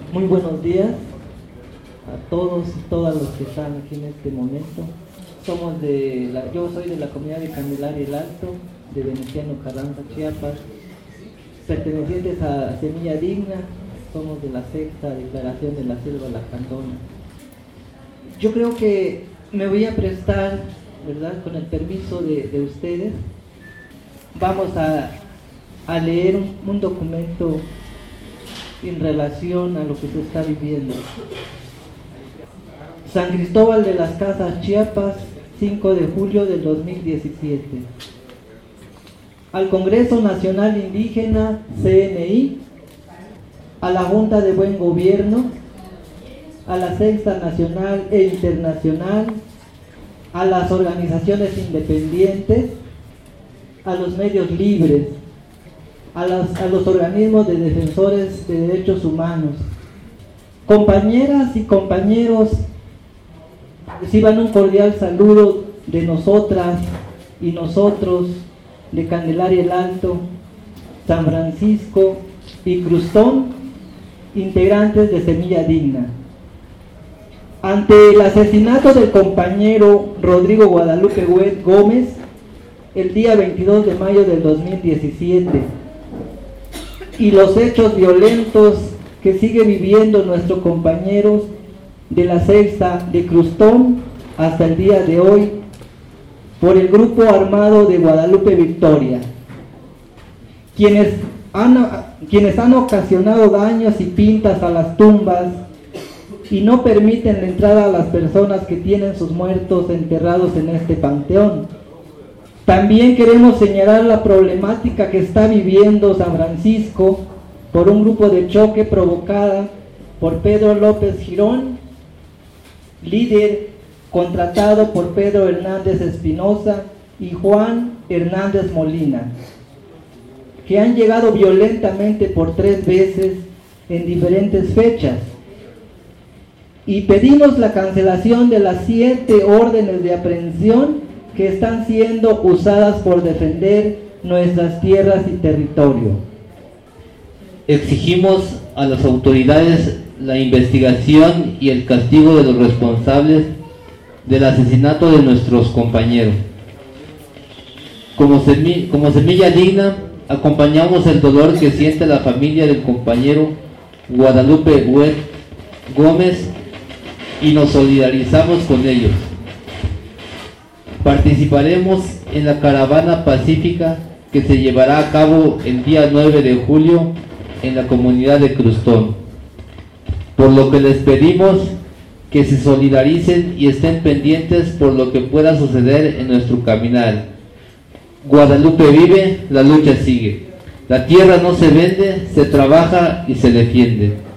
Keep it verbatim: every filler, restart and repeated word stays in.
Muy buenos días a todos y todas los que están aquí en este momento. Somos de la, yo soy de la comunidad de Candelaria el Alto, de Veneciano Carranza, Chiapas, pertenecientes a Semilla Digna. Somos de la sexta declaración de la selva lacandona. Yo creo que me voy a prestar, ¿verdad?, con el permiso de, de ustedes, vamos a, a leer un, un documento en relación a lo que se está viviendo. San Cristóbal de las Casas, Chiapas, cinco de julio del dos mil diecisiete. Al Congreso Nacional Indígena, C N I, a la Junta de Buen Gobierno, a la Sexta Nacional e Internacional, a las organizaciones independientes, a los medios libres, a, las, a los organismos de defensores de derechos humanos. Compañeras y compañeros, reciban un cordial saludo de nosotras y nosotros, de Candelaria el Alto, San Francisco y Crustón, integrantes de Semilla Digna. Ante el asesinato del compañero Rodrigo Guadalupe Gómez, el día veintidós de mayo del dos mil diecisiete, y los hechos violentos que sigue viviendo nuestro compañero de la sexta de Crustón hasta el día de hoy, por el grupo armado de Guadalupe Victoria, quienes han, quienes han ocasionado daños y pintas a las tumbas y no permiten la entrada a las personas que tienen sus muertos enterrados en este panteón. También queremos señalar la problemática que está viviendo San Francisco por un grupo de choque provocada por Pedro López Girón, líder contratado por Pedro Hernández Espinosa y Juan Hernández Molina, que han llegado violentamente por tres veces en diferentes fechas. Y pedimos la cancelación de las siete órdenes de aprehensión que están siendo usadas por defender nuestras tierras y territorio. Exigimos a las autoridades la investigación y el castigo de los responsables del asesinato de nuestros compañeros. Como, semi, como Semilla Digna, acompañamos el dolor que siente la familia del compañero Guadalupe Gómez y nos solidarizamos con ellos. Participaremos en la caravana pacífica que se llevará a cabo el día nueve de julio en la comunidad de Crustón, por lo que les pedimos que se solidaricen y estén pendientes por lo que pueda suceder en nuestro caminar. Guadalupe vive, la lucha sigue. La tierra no se vende, se trabaja y se defiende.